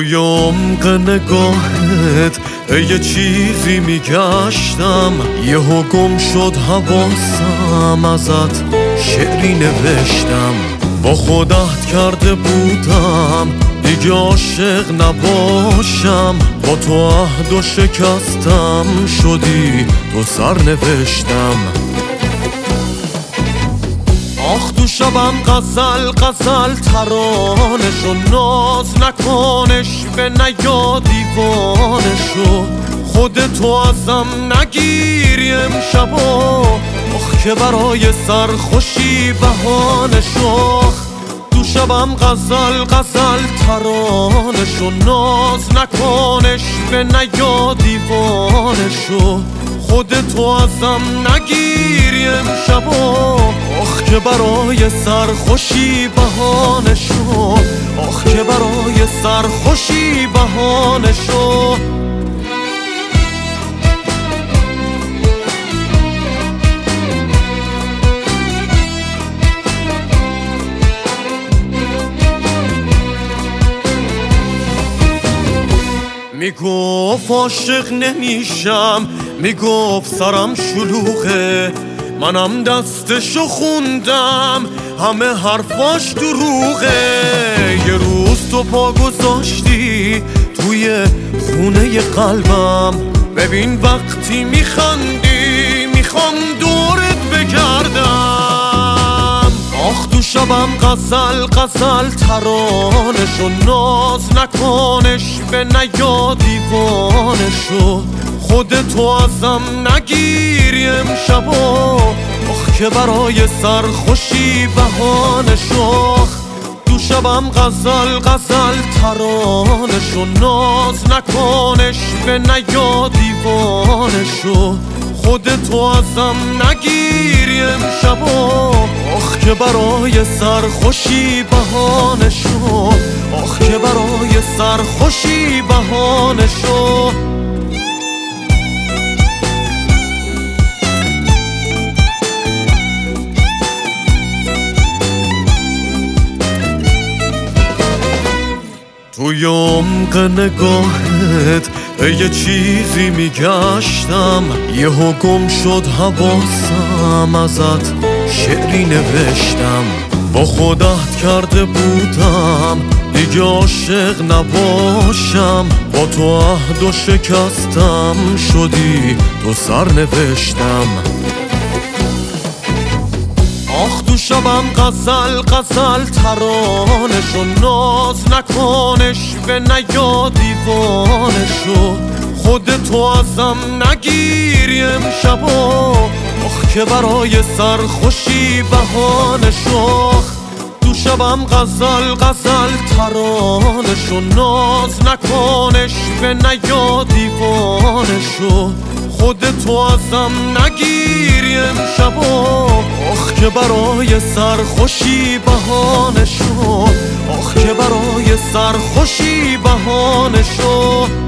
توی عمق نگاهت یه چیزی میگشتم، یهو گم شد حواسم، ازت شعری نوشتم. با خودت کرده بودم دیگه عاشق نباشم، با تو عهد و شکستم، شدی تو سر نوشتم. آخ تو شبم غزل غزل ترانشو ناز نکنش به نیا دیوانشو، خودتو ازم نگیری امشبا، آخ که برای سرخوشی بهانشو. تو شبم غزل غزل ترانشو ناز نکنش به نیا دیوانشو، خودتو ازم نگیری امشبا، آخ که برای سرخوشی بهانشو، آخ که برای سرخوشی بهانشو. میگفت عاشق نمیشم، میگفت سرم شلوغه، منم دستشو خوندم، همه حرفاش دروغه. یه روز تو پا گذاشتی توی خونه قلبم، ببین وقتی میخندی میخوام دورت بگردم. آخ تو شبم غزل غزل ترانشو ناز نکنش به نیا دیوانشو، خودتو ازم نگیری امشبا، آخ که برای سرخوشی بهانشو. تو شبم غزل غزل ترانشو ناز نکنش به نیا دیوانشو، خودتو ازم نگیری امشبا، آخ که برای سرخوشی بهانشو، آخ که برای سرخوشی بهانشو. توی عمق نگاهت یه چیزی میگشتم، یهو گم شد حواسم، ازت شعری نوشتم. با خودت کرده بودم دیگه عاشق نباشم، با تو عهد و شکستم، شدی تو سر نوشتم. آخ تو شبم غزل غزل ترانشو ناز نکنش به نیا دیوانشو، خودتو ازم نگیری امشبا، آخ که برای سرخوشی بهانشو. تو شبم غزل غزل ترانشو ناز نکنش به نیا دیوانشو، خودتو ازم نگیری امشبا، آخ که برای سرخوشی بهانشو، آخ که برای سرخوشی بهانشو.